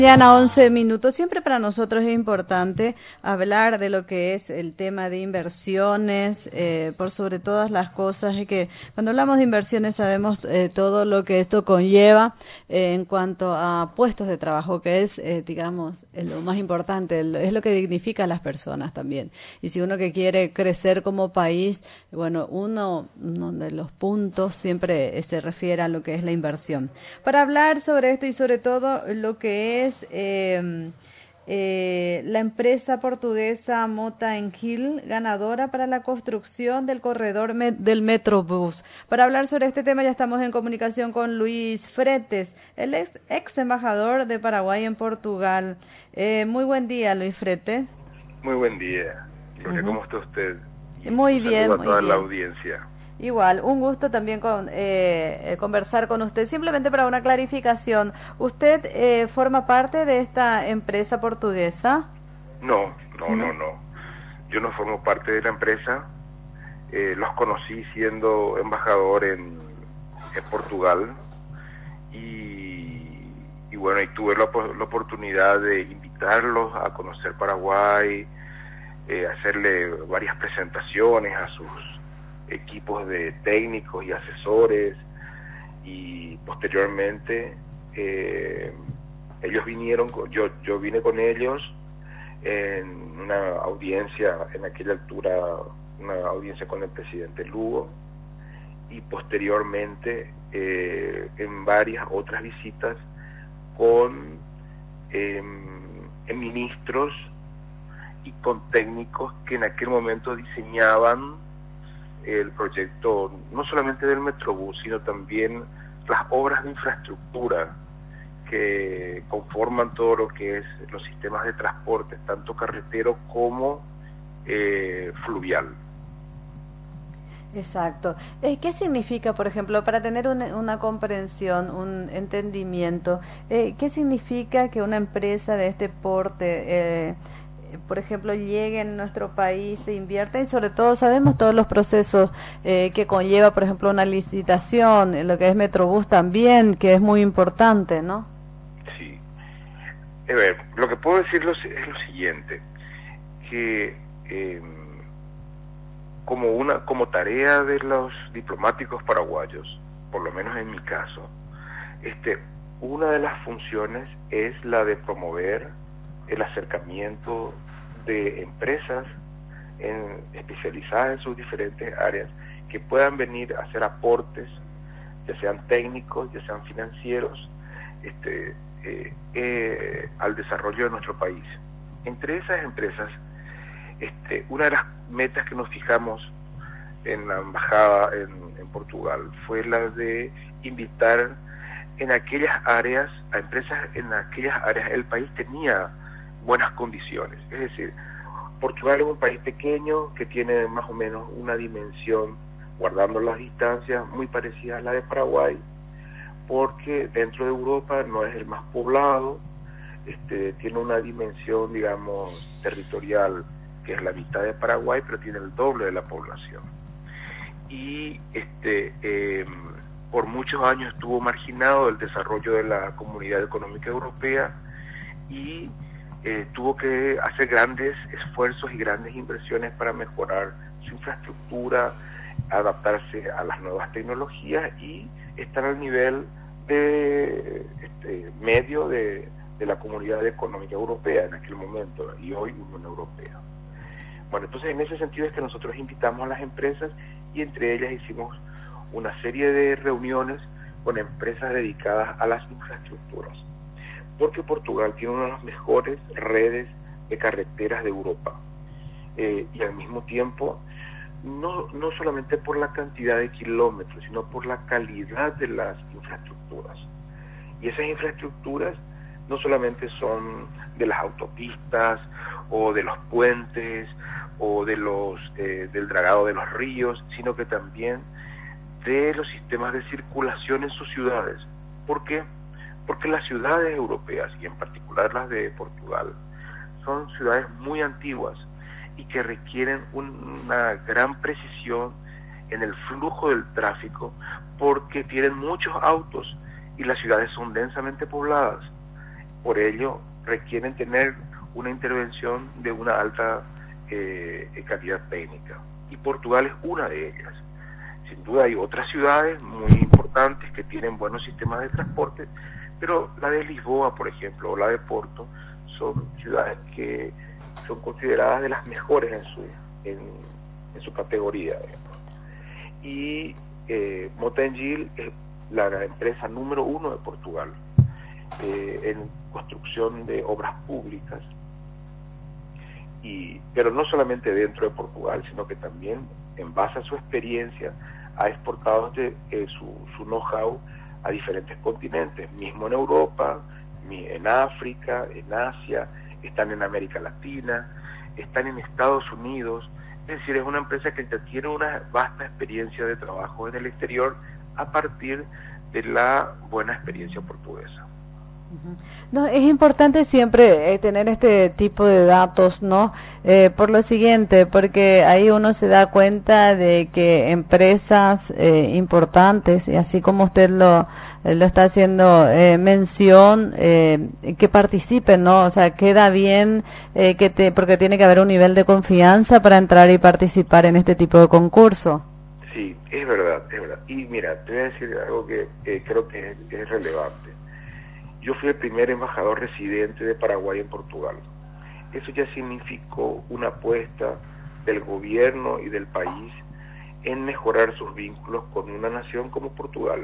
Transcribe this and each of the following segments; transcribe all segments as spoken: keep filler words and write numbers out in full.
Mañana once minutos, siempre para nosotros es importante hablar de lo que es el tema de inversiones, eh, por sobre todas las cosas, es que cuando hablamos de inversiones sabemos eh, todo lo que esto conlleva eh, en cuanto a puestos de trabajo, que es, eh, digamos, es lo más importante, es lo que dignifica a las personas también. Y si uno que quiere crecer como país, bueno, uno, uno de los puntos siempre se refiere a lo que es la inversión. Para hablar sobre esto y sobre todo lo que es Eh, eh, la empresa portuguesa Mota Engil, ganadora para la construcción del corredor me del Metrobús. Para hablar sobre este tema ya estamos en comunicación con Luis Fretes, el ex, ex embajador de Paraguay en Portugal. Eh, muy buen día, Luis Fretes. Muy buen día. Gloria, uh-huh. ¿Cómo está usted? Y muy un bien, saludo a muy toda bien. la audiencia. Igual, un gusto también con, eh, conversar con usted. Simplemente para una clarificación, ¿usted eh, forma parte de esta empresa portuguesa? No, no, no, no. no. Yo no formo parte de la empresa. Eh, los conocí siendo embajador en, en Portugal y, y bueno, y tuve la, la oportunidad de invitarlos a conocer Paraguay, eh, hacerle varias presentaciones a sus equipos de técnicos y asesores, y posteriormente eh, ellos vinieron, yo yo vine con ellos en una audiencia, en aquella altura una audiencia con el presidente Lugo, y posteriormente eh, en varias otras visitas con eh, en ministros y con técnicos que en aquel momento diseñaban el proyecto no solamente del Metrobús, sino también las obras de infraestructura que conforman todo lo que es los sistemas de transporte, tanto carretero como eh, fluvial. Exacto. Eh, ¿Qué significa, por ejemplo, para tener una, una comprensión, un entendimiento, eh, qué significa que una empresa de este porte, eh, por ejemplo, llegue en nuestro país, se invierta, y sobre todo sabemos todos los procesos eh, que conlleva, por ejemplo, una licitación, en lo que es Metrobús también, que es muy importante, ¿no? Sí. A ver, lo que puedo decirlo es lo siguiente, que eh, como una como tarea de los diplomáticos paraguayos, por lo menos en mi caso, este, una de las funciones es la de promover el acercamiento de empresas en, especializadas en sus diferentes áreas, que puedan venir a hacer aportes, ya sean técnicos, ya sean financieros, este, eh, eh, al desarrollo de nuestro país. Entre esas empresas, este, una de las metas que nos fijamos en la embajada en, en Portugal fue la de invitar en aquellas áreas, a empresas en aquellas áreas. El país tenía buenas condiciones, es decir, Portugal es un país pequeño que tiene más o menos una dimensión, guardando las distancias, muy parecida a la de Paraguay, porque dentro de Europa no es el más poblado, este, tiene una dimensión, digamos, territorial que es la mitad de Paraguay, pero tiene el doble de la población. Y este eh, por muchos años estuvo marginado el desarrollo de la Comunidad Económica Europea y eh, tuvo que hacer grandes esfuerzos y grandes inversiones para mejorar su infraestructura, adaptarse a las nuevas tecnologías y estar al nivel de este, medio de, de la Comunidad Económica Europea en aquel momento, y hoy Unión Europea. Bueno, entonces en ese sentido es que nosotros invitamos a las empresas, y entre ellas hicimos una serie de reuniones con empresas dedicadas a las infraestructuras, porque Portugal tiene una de las mejores redes de carreteras de Europa, eh, y al mismo tiempo no, no solamente por la cantidad de kilómetros, sino por la calidad de las infraestructuras. Y esas infraestructuras no solamente son de las autopistas o de los puentes o de los eh, del dragado de los ríos, sino que también de los sistemas de circulación en sus ciudades. ¿Por qué? Porque las ciudades europeas, y en particular las de Portugal, son ciudades muy antiguas y que requieren una gran precisión en el flujo del tráfico, porque tienen muchos autos y las ciudades son densamente pobladas. por ello requieren tener una intervención de una alta eh, calidad técnica, y Portugal es una de ellas. Sin duda hay otras ciudades muy importantes que tienen buenos sistemas de transporte, pero la de Lisboa, por ejemplo, o la de Porto, son ciudades que son consideradas de las mejores en su, en, en su categoría. Y eh, Mota-Engil es la empresa número uno de Portugal eh, en construcción de obras públicas, y pero no solamente dentro de Portugal, sino que también en base a su experiencia ha exportado de, eh, su, su know-how a diferentes continentes, mismo en Europa, en África, en Asia, están en América Latina, están en Estados Unidos. Es decir, es una empresa que tiene una vasta experiencia de trabajo en el exterior a partir de la buena experiencia portuguesa. No, es importante siempre eh, tener este tipo de datos, ¿no? Eh, por lo siguiente, porque ahí uno se da cuenta de que empresas eh, importantes, y así como usted lo lo está haciendo eh, mención, eh, que participen, ¿no? O sea, queda bien eh, que te, porque tiene que haber un nivel de confianza para entrar y participar en este tipo de concurso. Sí, es verdad, es verdad. Y mira, te voy a decir algo que eh, creo que es, es relevante. Yo fui el primer embajador residente de Paraguay en Portugal. Eso ya significó una apuesta del gobierno y del país en mejorar sus vínculos con una nación como Portugal.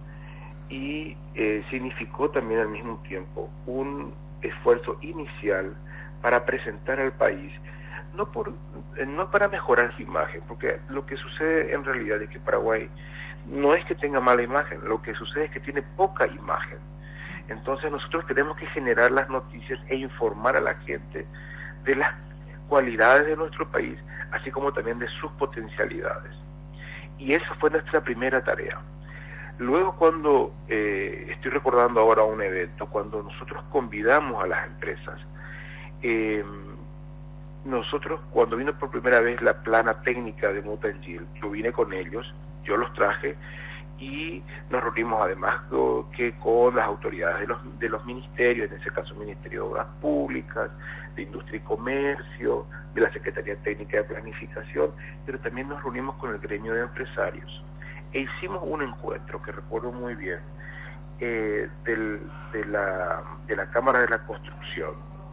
Y eh, significó también al mismo tiempo un esfuerzo inicial para presentar al país, no, por, eh, no para mejorar su imagen, porque lo que sucede en realidad es que Paraguay no es que tenga mala imagen, lo que sucede es que tiene poca imagen. Entonces nosotros tenemos que generar las noticias e informar a la gente de las cualidades de nuestro país, así como también de sus potencialidades. Y esa fue nuestra primera tarea. Luego, cuando, eh, estoy recordando ahora un evento, cuando nosotros convidamos a las empresas, eh, nosotros, cuando vino por primera vez la plana técnica de Mota-Engil, yo vine con ellos, yo los traje, y nos reunimos además que con las autoridades de los, de los ministerios, en ese caso el Ministerio de Obras Públicas, de Industria y Comercio, de la Secretaría Técnica de Planificación, pero también nos reunimos con el gremio de empresarios. E hicimos un encuentro que recuerdo muy bien, eh, del, de, la, de la Cámara de la Construcción,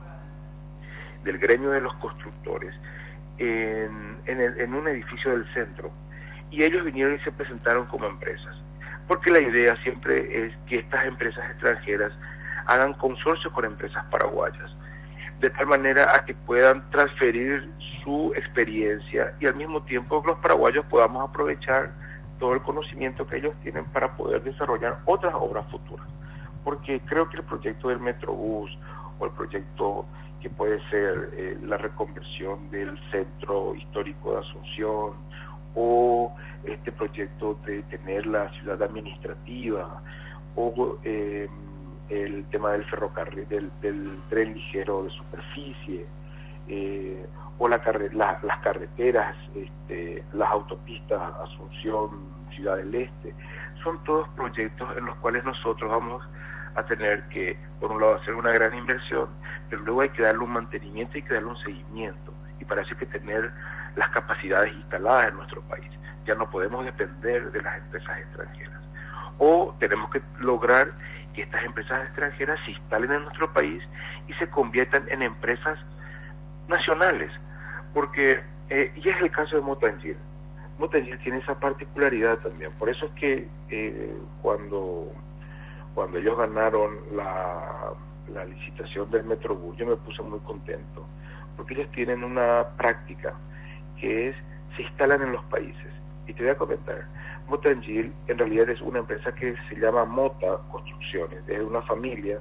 del gremio de los constructores, en, en, el, en un edificio del centro, y ellos vinieron y se presentaron como empresas, porque la idea siempre es que estas empresas extranjeras hagan consorcio con empresas paraguayas, de tal manera a que puedan transferir su experiencia y al mismo tiempo los paraguayos podamos aprovechar todo el conocimiento que ellos tienen para poder desarrollar otras obras futuras. Porque creo que el proyecto del Metrobús o el proyecto que puede ser eh, la reconversión del centro histórico de Asunción, o este proyecto de tener la ciudad administrativa, o eh, el tema del ferrocarril, del, del tren ligero de superficie, eh, o la carre la, las carreteras, este, las autopistas Asunción, Ciudad del Este, son todos proyectos en los cuales nosotros vamos a tener que, por un lado, hacer una gran inversión, pero luego hay que darle un mantenimiento, hay que darle un seguimiento, y para eso hay que tener las capacidades instaladas en nuestro país. Ya no podemos depender de las empresas extranjeras. O tenemos que lograr que estas empresas extranjeras se instalen en nuestro país y se conviertan en empresas nacionales. Porque, eh, y es el caso de Mota-Engil. Mota-Engil tiene esa particularidad también. Por eso es que eh, cuando, cuando ellos ganaron la, la licitación del Metrobús, yo me puse muy contento. Porque ellos tienen una práctica que es, se instalan en los países. Y te voy a comentar, Mota-Engil en realidad es una empresa que se llama Mota Construcciones, es de una familia,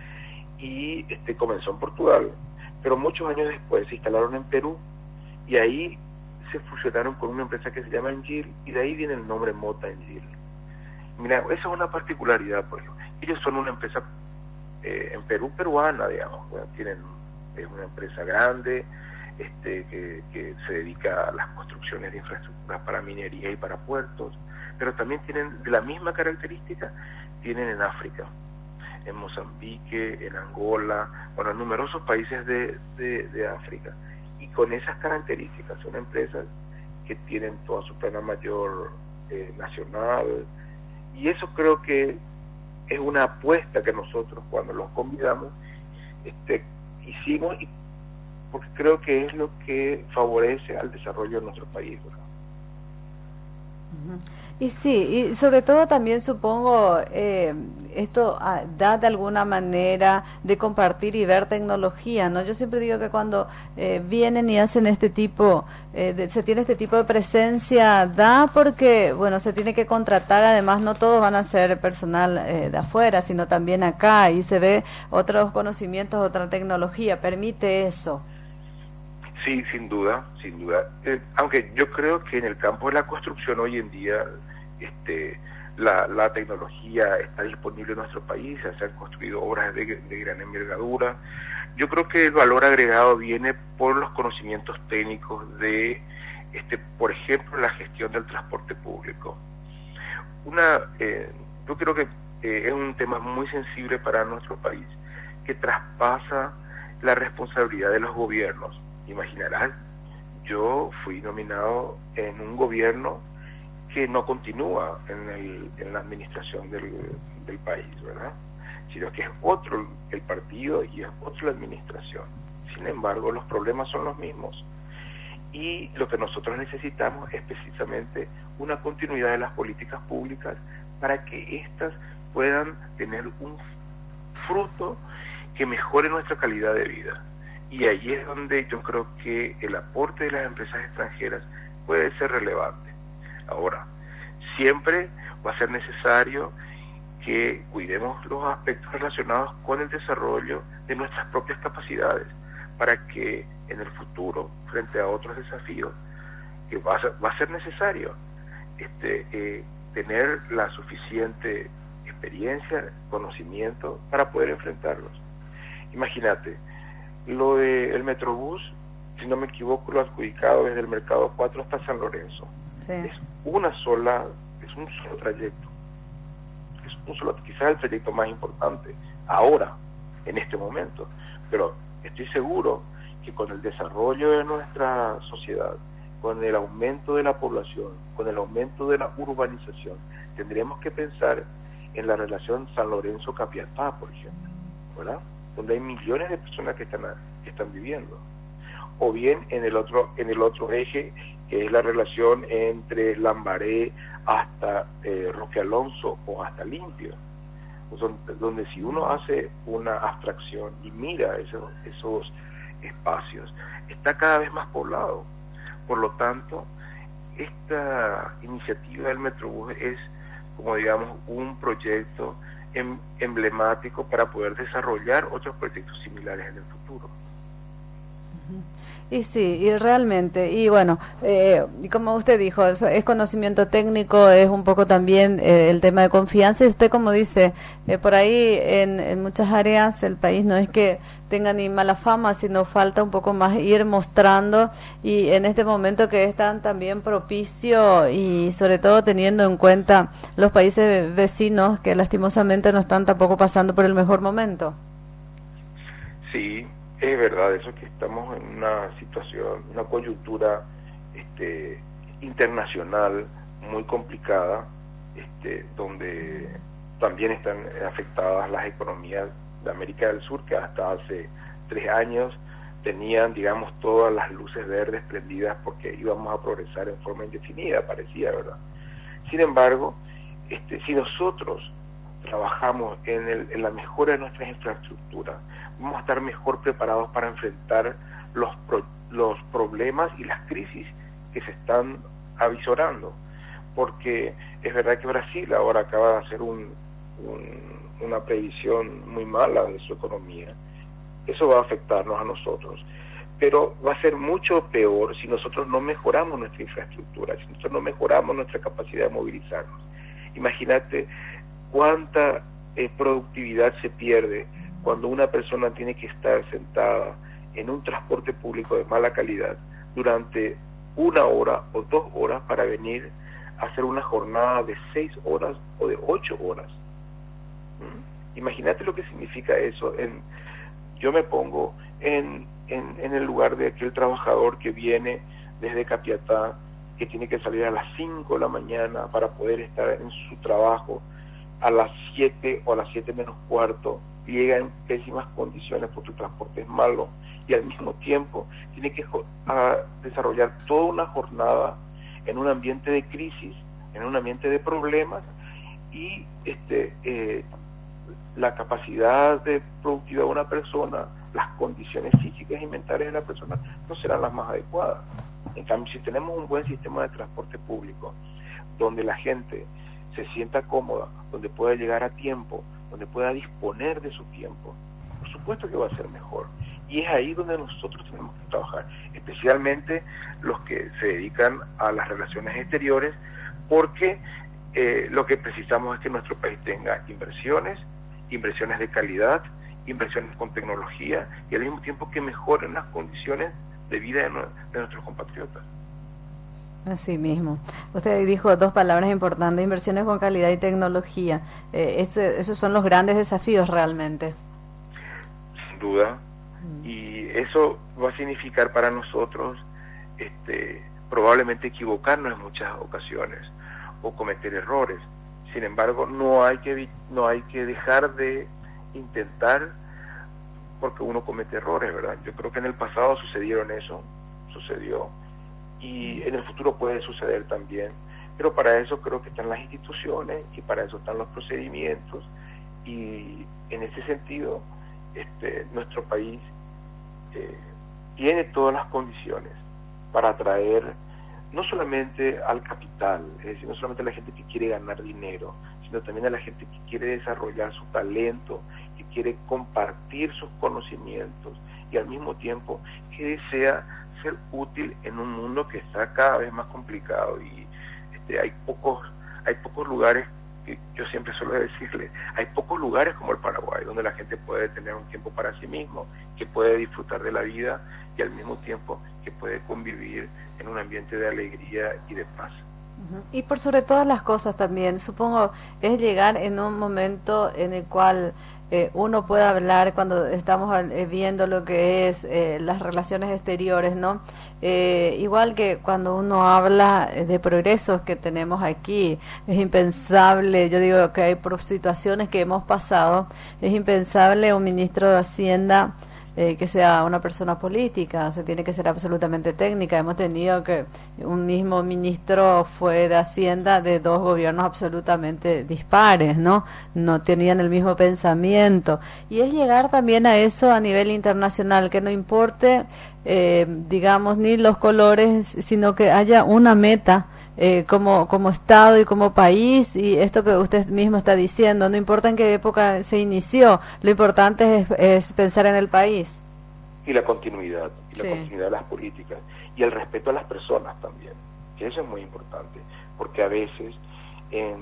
y este comenzó en Portugal, pero muchos años después se instalaron en Perú, y ahí se fusionaron con una empresa que se llama Engil, y de ahí viene el nombre Mota-Engil. Mira, esa es una particularidad, por ejemplo. Ellos son una empresa eh, en Perú, peruana, digamos, bueno, tienen, es una empresa grande, Este, que, que se dedica a las construcciones de infraestructuras para minería y para puertos, pero también tienen, de la misma característica, tienen en África. en Mozambique, en Angola, bueno, en numerosos países de, de, de África. Y con esas características son empresas que tienen toda su plana mayor eh, nacional, y eso creo que es una apuesta que nosotros cuando los convidamos este, hicimos, y porque creo que es lo que favorece al desarrollo de nuestro país, ¿verdad? Uh-huh. Y sí, y sobre todo también supongo eh, esto ah, da de alguna manera de compartir y ver tecnología, ¿no? Yo siempre digo que cuando eh, vienen y hacen este tipo, eh, de, se tiene este tipo de presencia, da porque, bueno, se tiene que contratar, además no todos van a ser personal eh, de afuera, sino también acá, y se ve otros conocimientos, otra tecnología, permite eso. Sí, sin duda, sin duda. Eh, aunque yo creo que en el campo de la construcción hoy en día este, la, la tecnología está disponible en nuestro país, se han construido obras de, de gran envergadura. Yo creo que el valor agregado viene por los conocimientos técnicos de, este, por ejemplo, la gestión del transporte público. Una, eh, yo creo que eh, es un tema muy sensible para nuestro país, que traspasa la responsabilidad de los gobiernos. Imaginarán, yo fui nominado en un gobierno que no continúa en, el, en la administración del, del país, ¿verdad? Sino que es otro el partido y es otra la administración. Sin embargo, los problemas son los mismos. Y lo que nosotros necesitamos es precisamente una continuidad de las políticas públicas para que éstas puedan tener un fruto que mejore nuestra calidad de vida. Y ahí es donde yo creo que el aporte de las empresas extranjeras puede ser relevante. Ahora, siempre va a ser necesario que cuidemos los aspectos relacionados con el desarrollo de nuestras propias capacidades, para que en el futuro, frente a otros desafíos, que va a ser, va a ser necesario este, eh, tener la suficiente experiencia, conocimiento para poder enfrentarlos. Imagínate, lo del Metrobús, si no me equivoco, lo adjudicado desde el Mercado cuatro hasta San Lorenzo. Sí. Es una sola, es un solo trayecto. Es un solo, quizás el trayecto más importante ahora, en este momento. Pero estoy seguro que con el desarrollo de nuestra sociedad, con el aumento de la población, con el aumento de la urbanización, tendremos que pensar en la relación San Lorenzo-Capiatá, por ejemplo, ¿verdad? Donde hay millones de personas que están, que están viviendo, o bien en el otro en el otro eje, que es la relación entre Lambaré hasta eh, Roque Alonso o hasta Limpio, donde, donde si uno hace una abstracción y mira esos, esos espacios, está cada vez más poblado. Por lo tanto, esta iniciativa del Metrobús es, como digamos, un proyecto em, emblemático para poder desarrollar otros proyectos similares en el futuro. Y sí, y realmente, y bueno, eh, como usted dijo, es, es conocimiento técnico, es un poco también eh, el tema de confianza, y usted como dice, eh, por ahí en, en muchas áreas el país no es que tenga ni mala fama, sino falta un poco más ir mostrando, y en este momento que es tan también propicio, y sobre todo teniendo en cuenta los países vecinos que lastimosamente no están tampoco pasando por el mejor momento. Sí, es verdad eso, que estamos en una situación, una coyuntura este, internacional muy complicada, este, donde también están afectadas las economías de América del Sur, que hasta hace tres años tenían, digamos, todas las luces verdes prendidas porque íbamos a progresar en forma indefinida, parecía, ¿verdad? Sin embargo, este, si nosotros trabajamos en, el, en la mejora de nuestras infraestructuras, vamos a estar mejor preparados para enfrentar los, pro, los problemas y las crisis que se están avisorando. Porque es verdad que Brasil ahora acaba de hacer un, un, una previsión muy mala de su economía. Eso va a afectarnos a nosotros. Pero va a ser mucho peor si nosotros no mejoramos nuestra infraestructura, si nosotros no mejoramos nuestra capacidad de movilizarnos. Imagínate cuánta eh, productividad se pierde cuando una persona tiene que estar sentada en un transporte público de mala calidad durante una hora o dos horas para venir a hacer una jornada de seis horas o de ocho horas. ¿Mm? Imagínate lo que significa eso. En, yo me pongo en, en, en el lugar de aquel trabajador que viene desde Capiatá, que tiene que salir a las cinco de la mañana para poder estar en su trabajo a las siete o a las siete menos cuarto, y llega en pésimas condiciones porque el transporte es malo, y al mismo tiempo tiene que a, desarrollar toda una jornada en un ambiente de crisis, en un ambiente de problemas, y este eh, la capacidad de productividad de una persona, las condiciones físicas y mentales de la persona no serán las más adecuadas. En cambio, si tenemos un buen sistema de transporte público, donde la gente se sienta cómoda, donde pueda llegar a tiempo, donde pueda disponer de su tiempo, por supuesto que va a ser mejor. Y es ahí donde nosotros tenemos que trabajar, especialmente los que se dedican a las relaciones exteriores, porque eh, lo que precisamos es que nuestro país tenga inversiones, inversiones de calidad, inversiones con tecnología, y al mismo tiempo que mejoren las condiciones de vida de, no, de nuestros compatriotas. Así mismo. Usted dijo dos palabras importantes: inversiones con calidad y tecnología. Eh, ese, esos son los grandes desafíos realmente. Sin duda. Mm. Y eso va a significar para nosotros este, probablemente equivocarnos en muchas ocasiones o cometer errores. Sin embargo, no hay que no hay que dejar de intentar, porque uno comete errores, ¿verdad? Yo creo que en el pasado sucedieron eso, sucedió, y en el futuro puede suceder también, pero para eso creo que están las instituciones y para eso están los procedimientos, y en ese sentido este, nuestro país eh, tiene todas las condiciones para atraer no solamente al capital, es decir, no solamente a la gente que quiere ganar dinero, sino también a la gente que quiere desarrollar su talento, que quiere compartir sus conocimientos y al mismo tiempo que desea ser útil en un mundo que está cada vez más complicado, y este, hay pocos hay pocos lugares, que yo siempre suelo decirle, hay pocos lugares como el Paraguay donde la gente puede tener un tiempo para sí mismo, que puede disfrutar de la vida y al mismo tiempo que puede convivir en un ambiente de alegría y de paz. Y por sobre todas las cosas también, supongo, es llegar en un momento en el cual eh, uno puede hablar, cuando estamos eh, viendo lo que es eh, las relaciones exteriores, ¿no? Eh, igual que cuando uno habla de progresos que tenemos aquí, es impensable, yo digo que hay por situaciones que hemos pasado, es impensable un ministro de Hacienda Eh, que sea una persona política, se tiene que ser absolutamente técnica. Hemos tenido que un mismo ministro fue de Hacienda de dos gobiernos absolutamente dispares, ¿no? No tenían el mismo pensamiento. Y es llegar también a eso a nivel internacional, que no importe, eh, digamos, ni los colores, sino que haya una meta Eh, como como Estado y como país, y esto que usted mismo está diciendo, no importa en qué época se inició, lo importante es, es pensar en el país. Y la continuidad, y la sí. continuidad de las políticas, y el respeto a las personas también, que eso es muy importante, porque a veces, en,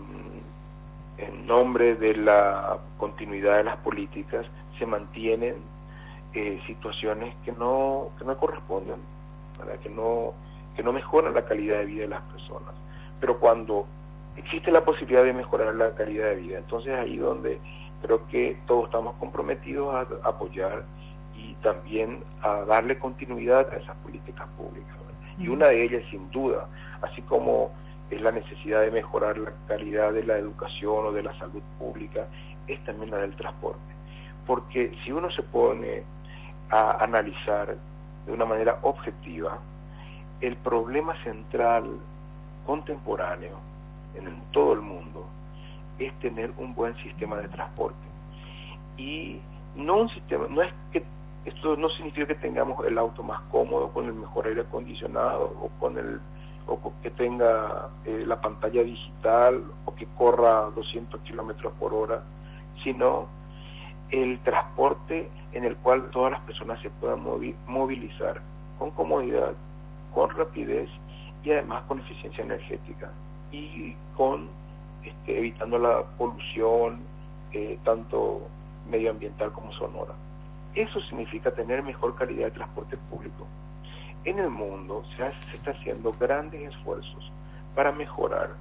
en nombre de la continuidad de las políticas, se mantienen eh, situaciones que no, que no corresponden, ¿verdad? que no que no mejoran la calidad de vida de las personas. Pero cuando existe la posibilidad de mejorar la calidad de vida, entonces ahí donde creo que todos estamos comprometidos a apoyar y también a darle continuidad a esas políticas públicas, ¿verdad? Y una de ellas, sin duda, así como es la necesidad de mejorar la calidad de la educación o de la salud pública, es también la del transporte. Porque si uno se pone a analizar de una manera objetiva, el problema central contemporáneo en todo el mundo es tener un buen sistema de transporte. Y no un sistema, no es que esto no significa que tengamos el auto más cómodo con el mejor aire acondicionado o con el o que tenga eh, la pantalla digital o que corra doscientos kilómetros por hora, sino el transporte en el cual todas las personas se puedan movilizar con comodidad, con rapidez y además con eficiencia energética y con este, evitando la polución eh, tanto medioambiental como sonora. Eso significa tener mejor calidad de transporte público. En el mundo se, hace, se está haciendo grandes esfuerzos para mejorar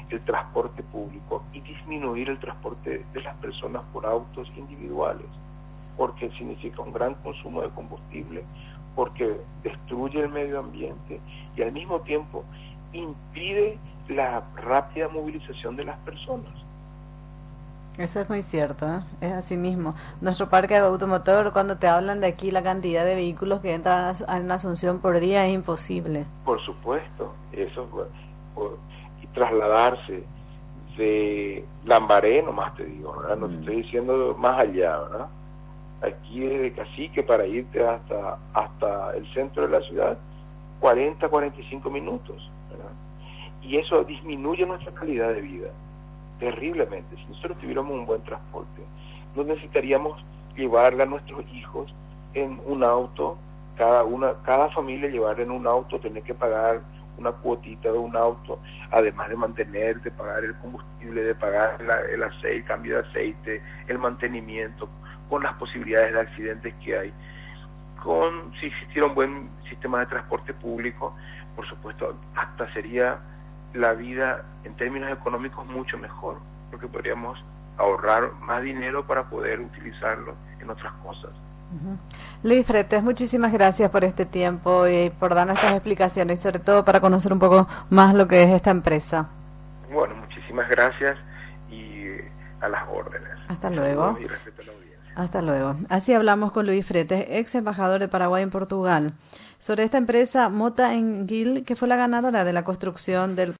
el transporte público y disminuir el transporte de las personas por autos individuales, porque significa un gran consumo de combustible, porque destruye el medio ambiente y al mismo tiempo impide la rápida movilización de las personas. Eso es muy cierto, ¿eh? Es así mismo. Nuestro parque automotor, cuando te hablan de aquí la cantidad de vehículos que entran en Asunción por día, es imposible. Por supuesto, eso por, y trasladarse de Lambaré, nomás te digo, ¿verdad? No mm. te estoy diciendo más allá, ¿verdad? Aquí desde Cacique para irte hasta hasta el centro de la ciudad, cuarenta, cuarenta y cinco minutos, ¿verdad? Y eso disminuye nuestra calidad de vida terriblemente. Si nosotros tuviéramos un buen transporte, no necesitaríamos llevarle a nuestros hijos en un auto, cada una, cada familia llevar en un auto, tener que pagar una cuotita de un auto, además de mantener, de pagar el combustible, de pagar la, el aceite, el cambio de aceite, el mantenimiento, con las posibilidades de accidentes que hay. Con, si existiera un buen sistema de transporte público, por supuesto, hasta sería la vida en términos económicos mucho mejor, porque podríamos ahorrar más dinero para poder utilizarlo en otras cosas. Uh-huh. Luis Fretes, muchísimas gracias por este tiempo y por darnos estas explicaciones, sobre todo para conocer un poco más lo que es esta empresa. Bueno, muchísimas gracias y a las órdenes. Hasta luego. Y respeto a la audiencia. Hasta luego. Así hablamos con Luis Fretes, ex embajador de Paraguay en Portugal, sobre esta empresa Mota Enguil, que fue la ganadora de la construcción del